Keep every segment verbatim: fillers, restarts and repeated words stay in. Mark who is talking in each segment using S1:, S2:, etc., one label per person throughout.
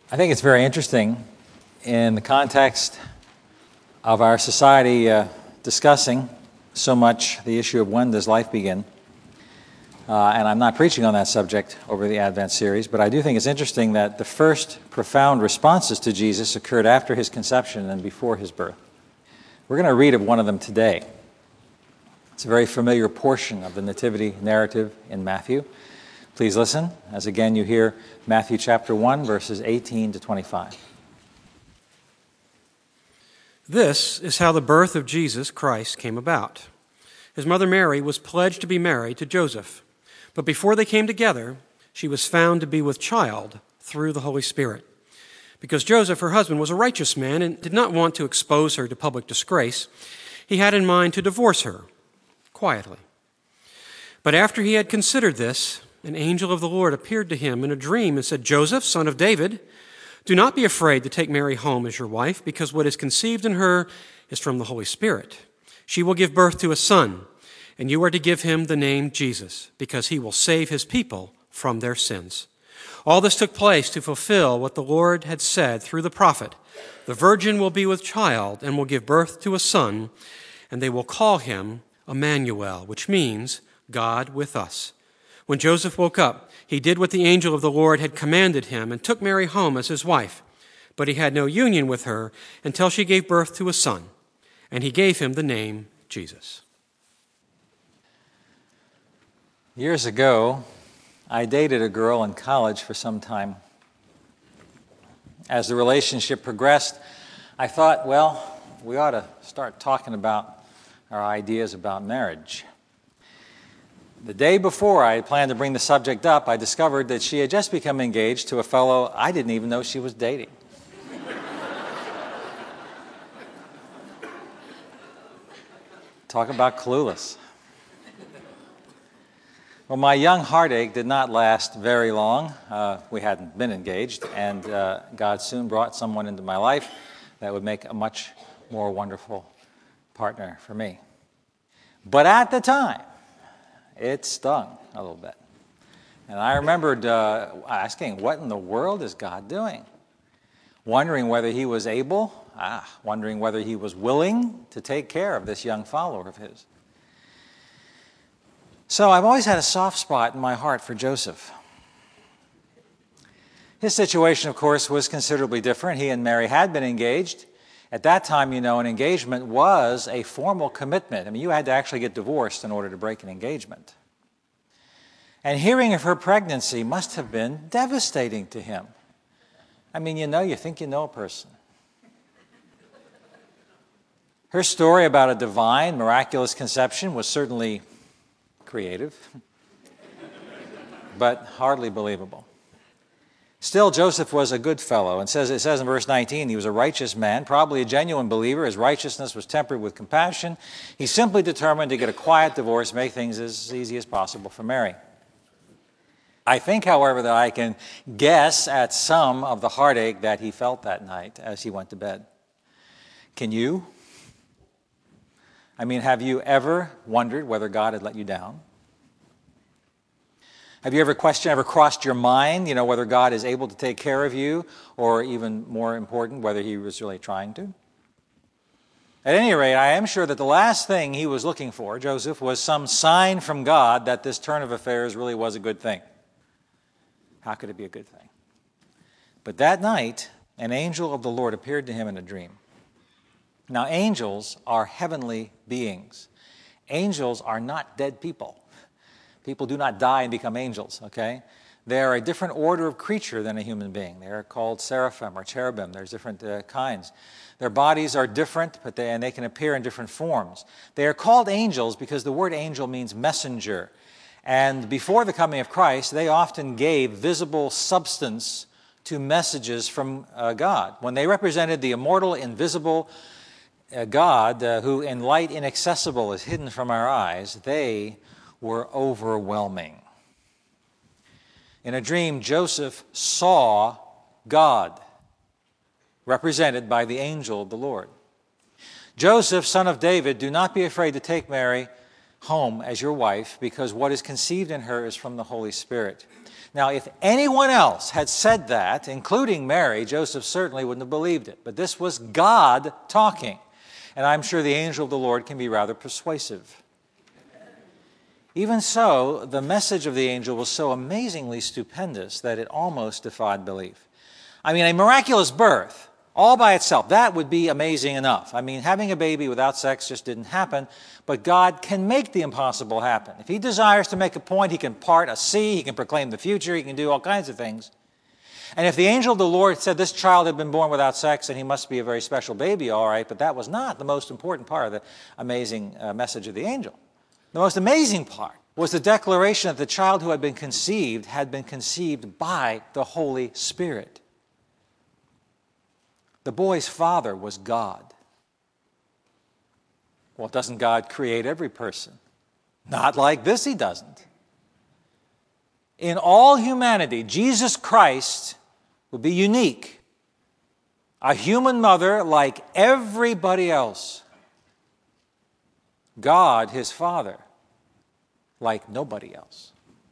S1: I think it's very interesting in the context of our society uh, discussing so much the issue of when does life begin. Uh, and I'm not preaching on that subject over the Advent series, but I do think it's interesting that the first profound responses to Jesus occurred after his conception and before his birth. We're going to read of one of them today. It's a very familiar portion of the nativity narrative in Matthew. Please listen as again you hear Matthew chapter one, verses eighteen to twenty-five.
S2: This is how the birth of Jesus Christ came about. His mother Mary was pledged to be married to Joseph, but before they came together, she was found to be with child through the Holy Spirit. Because Joseph, her husband, was a righteous man and did not want to expose her to public disgrace, he had in mind to divorce her quietly. But after he had considered this, an angel of the Lord appeared to him in a dream and said, "Joseph, son of David, do not be afraid to take Mary home as your wife, because what is conceived in her is from the Holy Spirit. She will give birth to a son, and you are to give him the name Jesus, because he will save his people from their sins." All this took place to fulfill what the Lord had said through the prophet. The virgin will be with child and will give birth to a son, and they will call him Emmanuel, which means God with us. When Joseph woke up, he did what the angel of the Lord had commanded him and took Mary home as his wife. But he had no union with her until she gave birth to a son, and he gave him the name Jesus.
S1: Years ago, I dated a girl in college for some time. As the relationship progressed, I thought, well, we ought to start talking about our ideas about marriage. The day before I had planned to bring the subject up, I discovered that she had just become engaged to a fellow I didn't even know she was dating. Talk about clueless. Well, my young heartache did not last very long. Uh, we hadn't been engaged, and uh, God soon brought someone into my life that would make a much more wonderful partner for me. But at the time, it stung a little bit. And I remembered uh, asking, what in the world is God doing? Wondering whether he was able, ah, wondering whether he was willing to take care of this young follower of his. So I've always had a soft spot in my heart for Joseph. His situation, of course, was considerably different. He and Mary had been engaged. At that time, you know, an engagement was a formal commitment. I mean, you had to actually get divorced in order to break an engagement. And hearing of her pregnancy must have been devastating to him. I mean, you know, you think you know a person. Her story about a divine, miraculous conception was certainly creative, but hardly believable. Still, Joseph was a good fellow, and says it says in verse nineteen, he was a righteous man, probably a genuine believer. His righteousness was tempered with compassion. He simply determined to get a quiet divorce, make things as easy as possible for Mary. I think, however, that I can guess at some of the heartache that he felt that night as he went to bed. Can you? I mean, have you ever wondered whether God had let you down? Have you ever questioned, ever crossed your mind, you know, whether God is able to take care of you, or even more important, whether he was really trying to? At any rate, I am sure that the last thing he was looking for, Joseph, was some sign from God that this turn of affairs really was a good thing. How could it be a good thing? But that night, an angel of the Lord appeared to him in a dream. Now, angels are heavenly beings. Angels are not dead people. People do not die and become angels, okay? They are a different order of creature than a human being. They are called seraphim or cherubim. There's different uh, kinds. Their bodies are different, but they, and they can appear in different forms. They are called angels because the word angel means messenger. And before the coming of Christ, they often gave visible substance to messages from uh, God. When they represented the immortal, invisible uh, God, uh, who in light inaccessible is hidden from our eyes, they were overwhelming. In a dream, Joseph saw God, represented by the angel of the Lord. Joseph, son of David, do not be afraid to take Mary home as your wife, because what is conceived in her is from the Holy Spirit. Now, if anyone else had said that, including Mary, Joseph certainly wouldn't have believed it. But this was God talking. And I'm sure the angel of the Lord can be rather persuasive. Even so, the message of the angel was so amazingly stupendous that it almost defied belief. I mean, a miraculous birth, all by itself, that would be amazing enough. I mean, having a baby without sex just didn't happen, but God can make the impossible happen. If he desires to make a point, he can part a sea, he can proclaim the future, he can do all kinds of things. And if the angel of the Lord said this child had been born without sex, then he must be a very special baby, all right, but that was not the most important part of the amazing uh, message of the angel. The most amazing part was the declaration that the child who had been conceived had been conceived by the Holy Spirit. The boy's father was God. Well, doesn't God create every person? Not like this, he doesn't. In all humanity, Jesus Christ would be unique. A human mother like everybody else. God, his Father, like nobody else.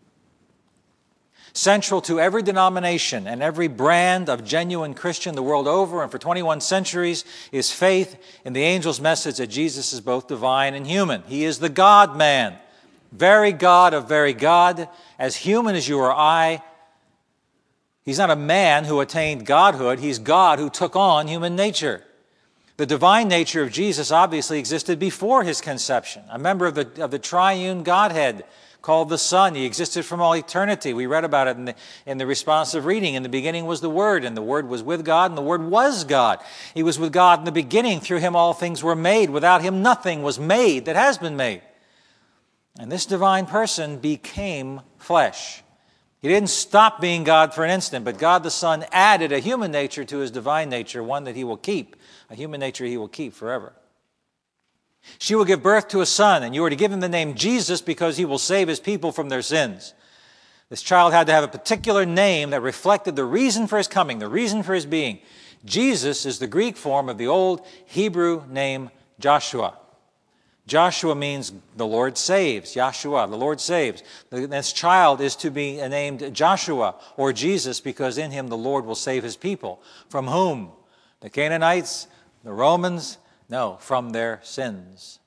S1: Central to every denomination and every brand of genuine Christian the world over and for twenty-one centuries is faith in the angel's message that Jesus is both divine and human. He is the God-man, very God of very God, as human as you or I. He's not a man who attained godhood. He's God who took on human nature. The divine nature of Jesus obviously existed before his conception, a member of the, of the triune Godhead, called the Son. He existed from all eternity. We read about it in the, in the responsive reading. In the beginning was the Word, and the Word was with God, and the Word was God. He was with God in the beginning. Through him all things were made. Without him nothing was made that has been made. And this divine person became flesh. He didn't stop being God for an instant, but God the Son added a human nature to his divine nature, one that he will keep, a human nature he will keep forever. She will give birth to a son, and you are to give him the name Jesus because he will save his people from their sins. This child had to have a particular name that reflected the reason for his coming, the reason for his being. Jesus is the Greek form of the old Hebrew name Joshua. Joshua means the Lord saves. Yahshua, the Lord saves. This child is to be named Joshua or Jesus because in him the Lord will save his people. From whom? The Canaanites, the Romans? No, from their sins.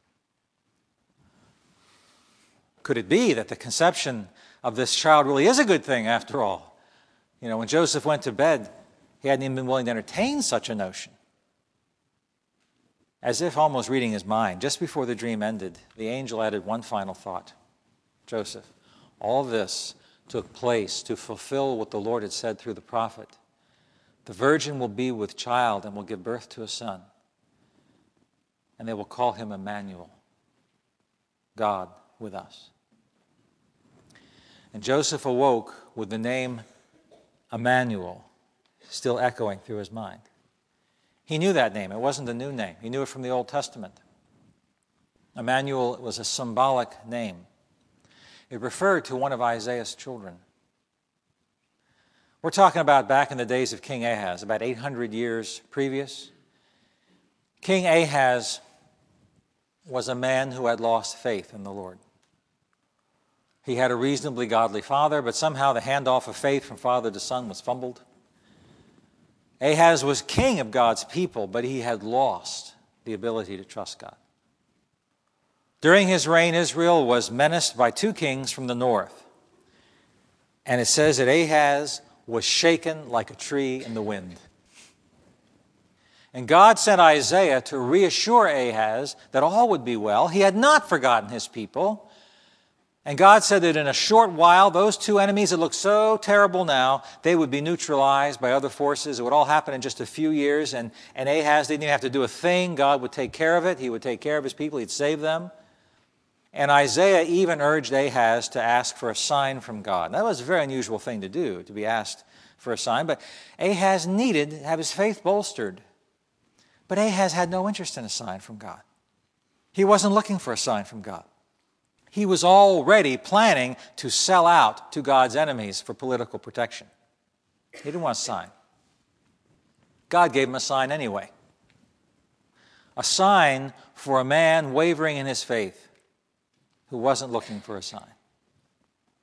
S1: Could it be that the conception of this child really is a good thing after all? You know, when Joseph went to bed, he hadn't even been willing to entertain such a notion. As if almost reading his mind, just before the dream ended, the angel added one final thought. Joseph, all this took place to fulfill what the Lord had said through the prophet. The virgin will be with child and will give birth to a son. And they will call him Emmanuel, God with us. And Joseph awoke with the name Emmanuel still echoing through his mind. He knew that name. It wasn't a new name. He knew it from the Old Testament. Emmanuel was a symbolic name. It referred to one of Isaiah's children. We're talking about back in the days of King Ahaz, about eight hundred years previous. King Ahaz was a man who had lost faith in the Lord. He had a reasonably godly father, but somehow the handoff of faith from father to son was fumbled. Ahaz was king of God's people, but he had lost the ability to trust God. During his reign, Israel was menaced by two kings from the north. And it says that Ahaz was shaken like a tree in the wind. And God sent Isaiah to reassure Ahaz that all would be well. He had not forgotten his people. And God said that in a short while, those two enemies that look so terrible now, they would be neutralized by other forces. It would all happen in just a few years. And, and Ahaz didn't even have to do a thing. God would take care of it. He would take care of his people. He'd save them. And Isaiah even urged Ahaz to ask for a sign from God. And that was a very unusual thing to do, to be asked for a sign. But Ahaz needed to have his faith bolstered. But Ahaz had no interest in a sign from God. He wasn't looking for a sign from God. He was already planning to sell out to God's enemies for political protection. He didn't want a sign. God gave him a sign anyway. A sign for a man wavering in his faith who wasn't looking for a sign.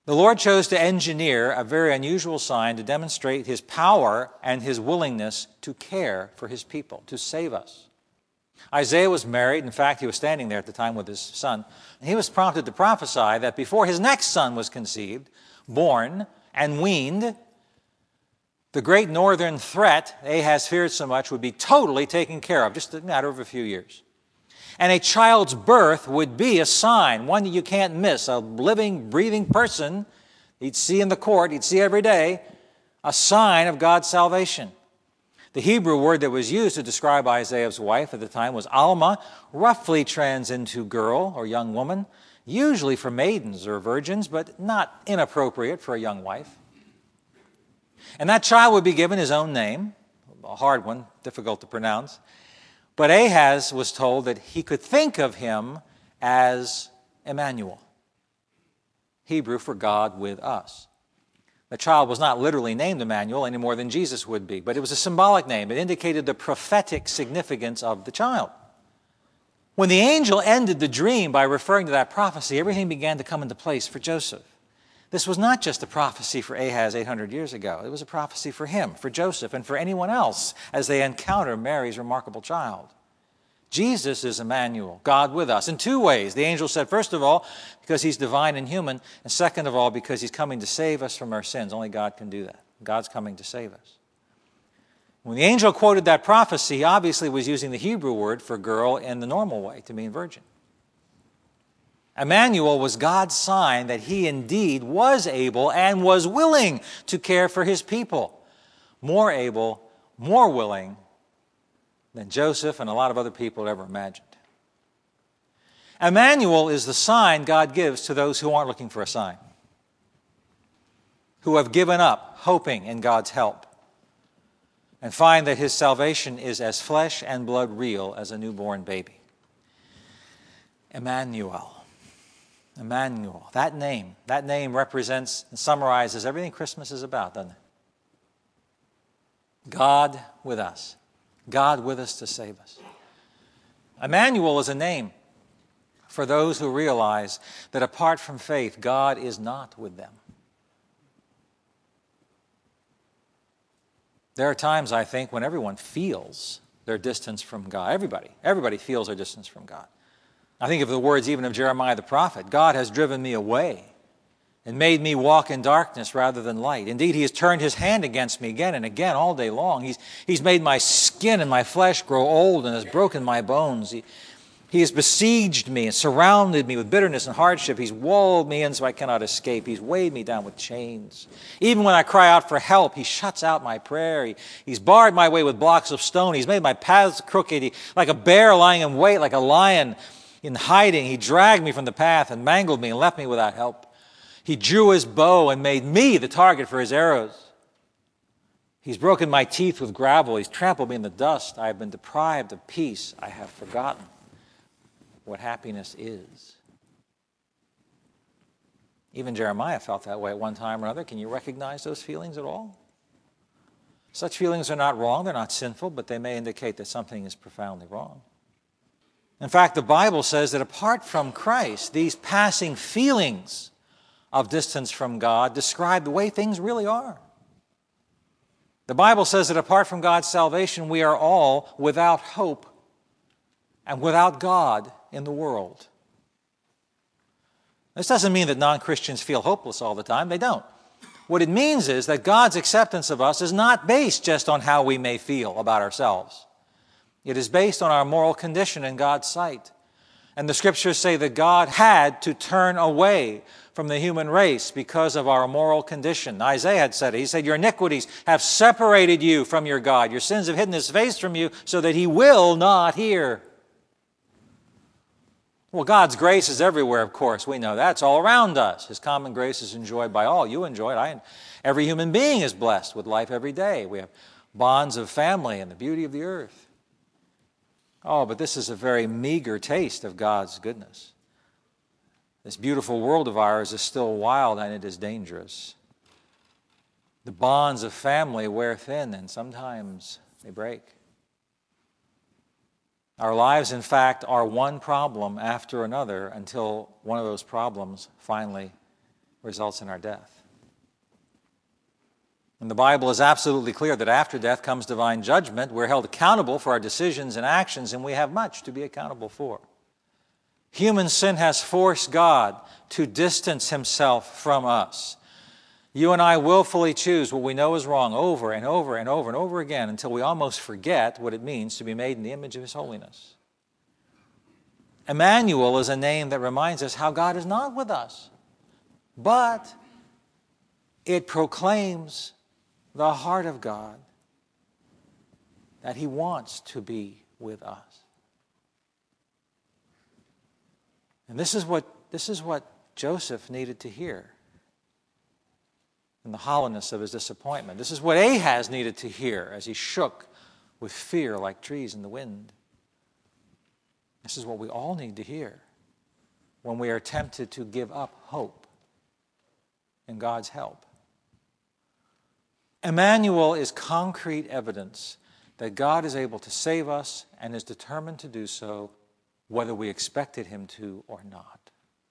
S1: The Lord chose to engineer a very unusual sign to demonstrate his power and his willingness to care for his people, to save us. Isaiah was married. In fact, he was standing there at the time with his son. And he was prompted to prophesy that before his next son was conceived, born, and weaned, the great northern threat Ahaz feared so much would be totally taken care of, just a matter of a few years. And a child's birth would be a sign, one that you can't miss, a living, breathing person he'd see in the court, he'd see every day, a sign of God's salvation. The Hebrew word that was used to describe Isaiah's wife at the time was Alma, roughly trans into girl or young woman, usually for maidens or virgins, but not inappropriate for a young wife. And that child would be given his own name, a hard one, difficult to pronounce. But Ahaz was told that he could think of him as Emmanuel, Hebrew for God with us. The child was not literally named Emmanuel any more than Jesus would be, but it was a symbolic name. It indicated the prophetic significance of the child. When the angel ended the dream by referring to that prophecy, everything began to come into place for Joseph. This was not just a prophecy for Ahaz eight hundred years ago. It was a prophecy for him, for Joseph, and for anyone else as they encounter Mary's remarkable child. Jesus is Emmanuel, God with us, in two ways. The angel said, first of all, because he's divine and human, and second of all, because he's coming to save us from our sins. Only God can do that. God's coming to save us. When the angel quoted that prophecy, he obviously was using the Hebrew word for girl in the normal way, to mean virgin. Emmanuel was God's sign that he indeed was able and was willing to care for his people. More able, more willing than Joseph and a lot of other people had ever imagined. Emmanuel is the sign God gives to those who aren't looking for a sign, who have given up hoping in God's help, and find that his salvation is as flesh and blood real as a newborn baby. Emmanuel. Emmanuel, that name, that name represents and summarizes everything Christmas is about, doesn't it? God with us. God with us to save us. Emmanuel is a name for those who realize that apart from faith, God is not with them. There are times, I think, when everyone feels their distance from God. Everybody, everybody feels their distance from God. I think of the words even of Jeremiah the prophet, God has driven me away and made me walk in darkness rather than light. Indeed, he has turned his hand against me again and again all day long. He's, he's made my skin and my flesh grow old and has broken my bones. He, he has besieged me and surrounded me with bitterness and hardship. He's walled me in so I cannot escape. He's weighed me down with chains. Even when I cry out for help, he shuts out my prayer. He, he's barred my way with blocks of stone. He's made my paths crooked. He, like a bear lying in wait, like a lion in hiding, he dragged me from the path and mangled me and left me without help. He drew his bow and made me the target for his arrows. He's broken my teeth with gravel. He's trampled me in the dust. I have been deprived of peace. I have forgotten what happiness is. Even Jeremiah felt that way at one time or another. Can you recognize those feelings at all? Such feelings are not wrong. They're not sinful, but they may indicate that something is profoundly wrong. In fact, the Bible says that apart from Christ, these passing feelings of distance from God describe the way things really are. The Bible says that apart from God's salvation, we are all without hope and without God in the world. This doesn't mean that non-Christians feel hopeless all the time. They don't. What it means is that God's acceptance of us is not based just on how we may feel about ourselves. It is based on our moral condition in God's sight. And the scriptures say that God had to turn away from the human race because of our moral condition. Isaiah had said it. He said, your iniquities have separated you from your God. Your sins have hidden his face from you so that he will not hear. Well, God's grace is everywhere, of course. We know that. It's all around us. His common grace is enjoyed by all. You enjoy it. I, every human being is blessed with life every day. We have bonds of family and the beauty of the earth. Oh, but this is a very meager taste of God's goodness. This beautiful world of ours is still wild and it is dangerous. The bonds of family wear thin and sometimes they break. Our lives, in fact, are one problem after another until one of those problems finally results in our death. And the Bible is absolutely clear that after death comes divine judgment. We're held accountable for our decisions and actions, and we have much to be accountable for. Human sin has forced God to distance himself from us. You and I willfully choose what we know is wrong over and over and over and over again until we almost forget what it means to be made in the image of his holiness. Emmanuel is a name that reminds us how God is not with us, but it proclaims the heart of God, that he wants to be with us. And this is what, this is what Joseph needed to hear in the hollowness of his disappointment. This is what Ahaz needed to hear as he shook with fear like trees in the wind. This is what we all need to hear when we are tempted to give up hope in God's help. Emmanuel is concrete evidence that God is able to save us and is determined to do so whether we expected him to or not.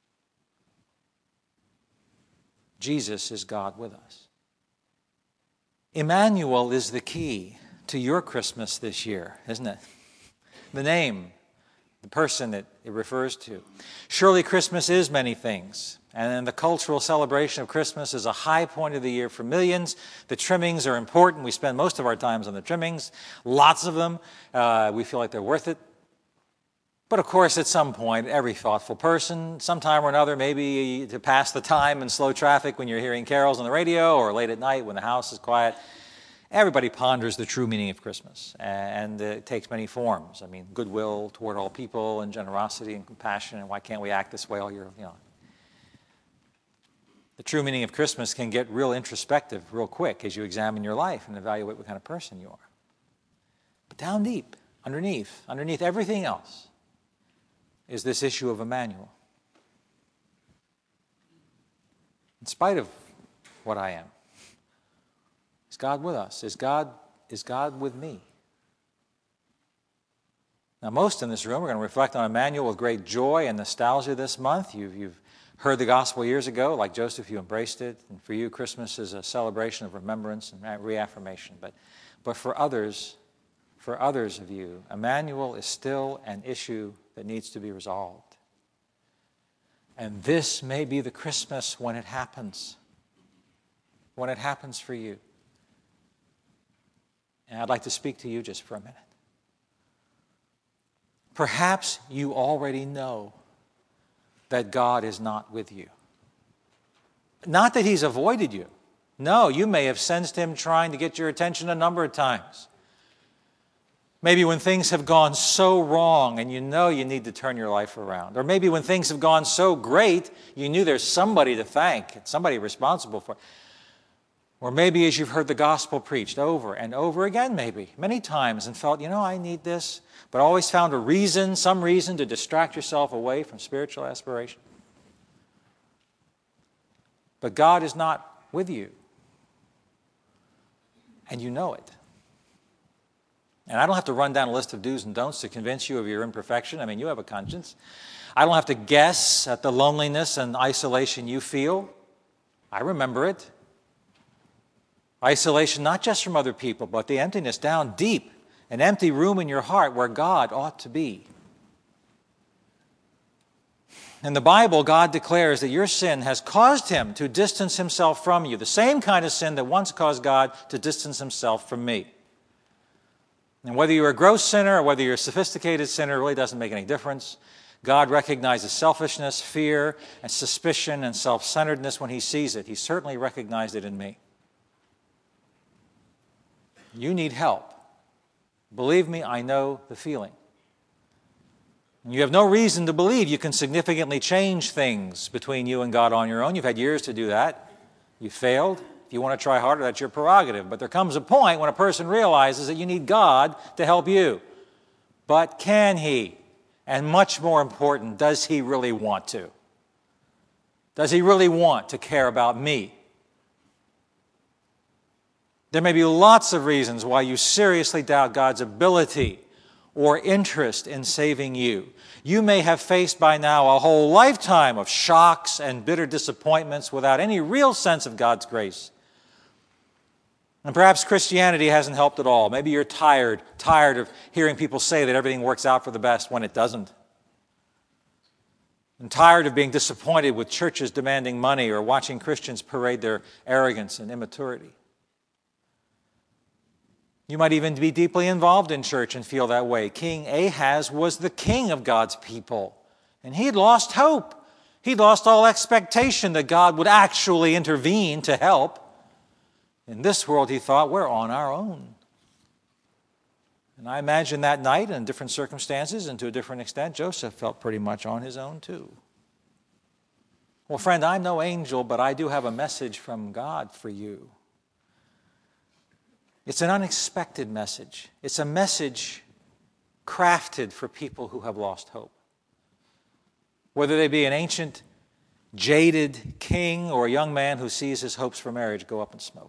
S1: Jesus is God with us. Emmanuel is the key to your Christmas this year, isn't it? The name, the person that it refers to. Surely Christmas is many things, and the cultural celebration of Christmas is a high point of the year for millions. The trimmings are important. We spend most of our times on the trimmings, lots of them. Uh, we feel like they're worth it. But of course, at some point, every thoughtful person, sometime or another, maybe to pass the time in slow traffic when you're hearing carols on the radio or late at night when the house is quiet, everybody ponders the true meaning of Christmas. And it takes many forms. I mean, goodwill toward all people and generosity and compassion, and why can't we act this way all year, you know. The true meaning of Christmas can get real introspective real quick as you examine your life and evaluate what kind of person you are. But down deep, underneath, underneath everything else, is this issue of Emmanuel. In spite of what I am, is God with us? Is God, is God with me? Now, most in this room are going to reflect on Emmanuel with great joy and nostalgia this month. You've, you've heard the gospel years ago. Like Joseph, you embraced it. And for you, Christmas is a celebration of remembrance and reaffirmation. But, but for others, for others of you, Emmanuel is still an issue that needs to be resolved. And this may be the Christmas when it happens, when it happens for you. And I'd like to speak to you just for a minute. Perhaps you already know that God is not with you. Not that he's avoided you. No, you may have sensed him trying to get your attention a number of times. Maybe when things have gone so wrong and you know you need to turn your life around. Or maybe when things have gone so great, you knew there's somebody to thank, somebody responsible for it. Or maybe as you've heard the gospel preached over and over again, maybe, many times, and felt, you know, I need this, but always found a reason, some reason to distract yourself away from spiritual aspiration. But God is not with you. And you know it. And I don't have to run down a list of do's and don'ts to convince you of your imperfection. I mean, you have a conscience. I don't have to guess at the loneliness and isolation you feel. I remember it. Isolation not just from other people, but the emptiness down deep, an empty room in your heart where God ought to be. In the Bible, God declares that your sin has caused him to distance himself from you, the same kind of sin that once caused God to distance himself from me. And whether you're a gross sinner or whether you're a sophisticated sinner, it really doesn't make any difference. God recognizes selfishness, fear, and suspicion and self-centeredness when he sees it. He certainly recognized it in me. You need help. Believe me, I know the feeling. And you have no reason to believe you can significantly change things between you and God on your own. You've had years to do that. You failed. If you want to try harder, that's your prerogative. But there comes a point when a person realizes that you need God to help you. But can he? And much more important, does he really want to? Does he really want to care about me? There may be lots of reasons why you seriously doubt God's ability or interest in saving you. You may have faced by now a whole lifetime of shocks and bitter disappointments without any real sense of God's grace. And perhaps Christianity hasn't helped at all. Maybe you're tired, tired of hearing people say that everything works out for the best when it doesn't. And tired of being disappointed with churches demanding money or watching Christians parade their arrogance and immaturity. You might even be deeply involved in church and feel that way. King Ahaz was the king of God's people, and he'd lost hope. He'd lost all expectation that God would actually intervene to help. In this world, he thought, we're on our own. And I imagine that night, in different circumstances and to a different extent, Joseph felt pretty much on his own too. Well, friend, I'm no angel, but I do have a message from God for you. It's an unexpected message. It's a message crafted for people who have lost hope. Whether they be an ancient, jaded king or a young man who sees his hopes for marriage go up in smoke.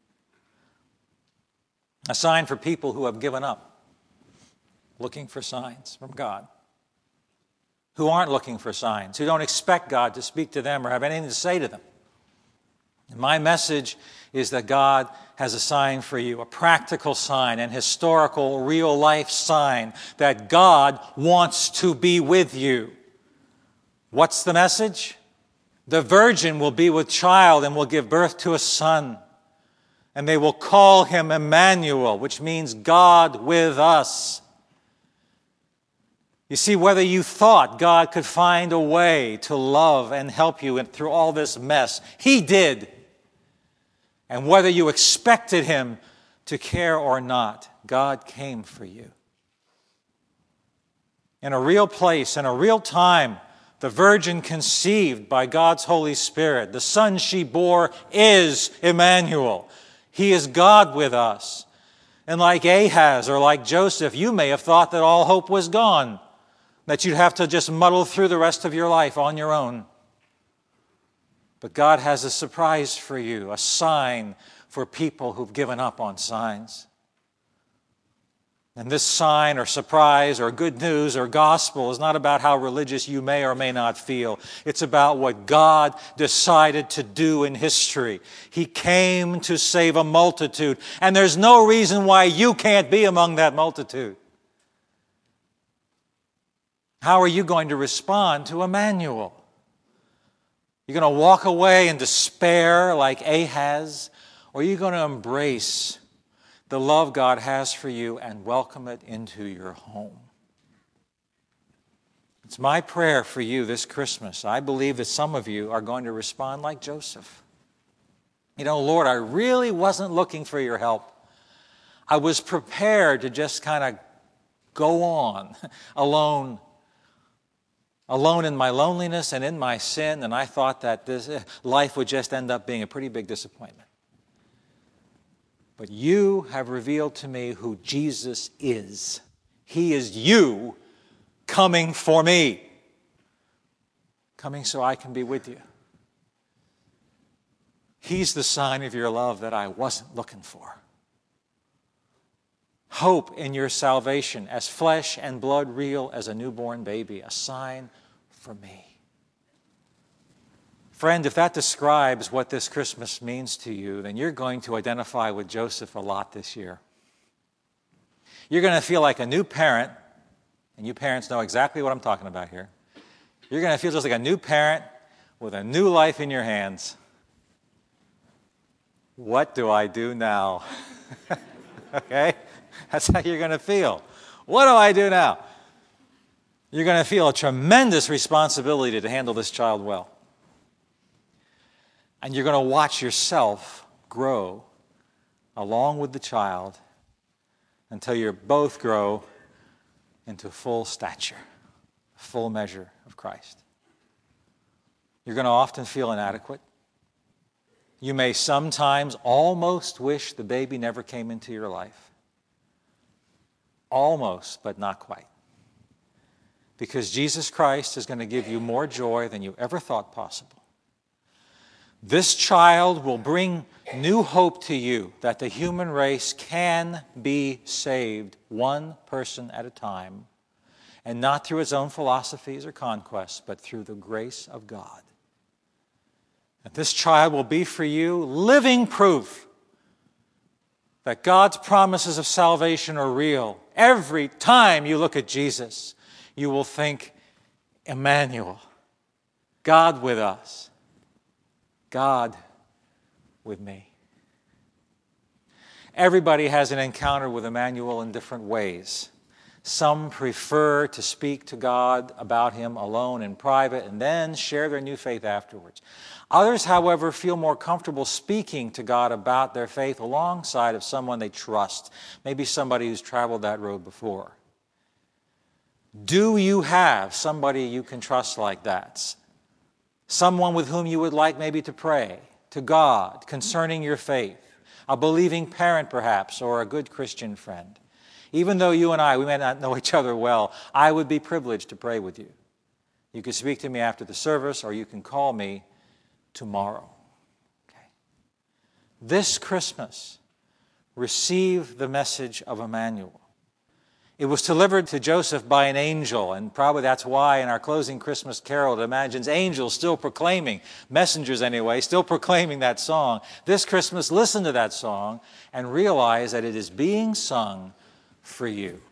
S1: A sign for people who have given up, looking for signs from God, who aren't looking for signs, who don't expect God to speak to them or have anything to say to them. And my message is that God has a sign for you, a practical sign, an historical, real-life sign that God wants to be with you. What's the message? The virgin will be with child and will give birth to a son. And they will call him Emmanuel, which means God with us. You see, whether you thought God could find a way to love and help you through all this mess, he did. And whether you expected him to care or not, God came for you. In a real place, in a real time, the virgin conceived by God's Holy Spirit, the son she bore is Emmanuel. He is God with us. And like Ahaz or like Joseph, you may have thought that all hope was gone, that you'd have to just muddle through the rest of your life on your own. But God has a surprise for you, a sign for people who've given up on signs. And this sign or surprise or good news or gospel is not about how religious you may or may not feel. It's about what God decided to do in history. He came to save a multitude, and there's no reason why you can't be among that multitude. How are you going to respond to Emmanuel? You're going to walk away in despair like Ahaz, or are you going to embrace the love God has for you and welcome it into your home? It's my prayer for you this Christmas. I believe that some of you are going to respond like Joseph. You know, Lord, I really wasn't looking for your help. I was prepared to just kind of go on alone, alone in my loneliness and in my sin, and I thought that this life would just end up being a pretty big disappointment. But you have revealed to me who Jesus is. He is you coming for me, coming so I can be with you. He's the sign of your love that I wasn't looking for. Hope in your salvation, as flesh and blood real as a newborn baby, a sign for me. Friend, if that describes what this Christmas means to you, then you're going to identify with Joseph a lot this year. You're going to feel like a new parent, and you parents know exactly what I'm talking about here. You're going to feel just like a new parent with a new life in your hands. What do I do now? Okay? That's how you're going to feel. What do I do now? You're going to feel a tremendous responsibility to handle this child well. And you're going to watch yourself grow along with the child until you both grow into full stature, full measure of Christ. You're going to often feel inadequate. You may sometimes almost wish the baby never came into your life. Almost, but not quite. Because Jesus Christ is going to give you more joy than you ever thought possible. This child will bring new hope to you that the human race can be saved one person at a time, and not through its own philosophies or conquests, but through the grace of God. That this child will be for you living proof that God's promises of salvation are real. Every time you look at Jesus, you will think, Emmanuel, God with us, God with me. Everybody has an encounter with Emmanuel in different ways. Some prefer to speak to God about him alone in private and then share their new faith afterwards. Others, however, feel more comfortable speaking to God about their faith alongside of someone they trust, maybe somebody who's traveled that road before. Do you have somebody you can trust like that? Someone with whom you would like maybe to pray to God concerning your faith, a believing parent perhaps, or a good Christian friend. Even though you and I, we may not know each other well, I would be privileged to pray with you. You can speak to me after the service, or you can call me tomorrow. Okay. This Christmas, receive the message of Emmanuel. It was delivered to Joseph by an angel, and probably that's why in our closing Christmas carol it imagines angels still proclaiming, messengers anyway, still proclaiming that song. This Christmas, listen to that song and realize that it is being sung for you.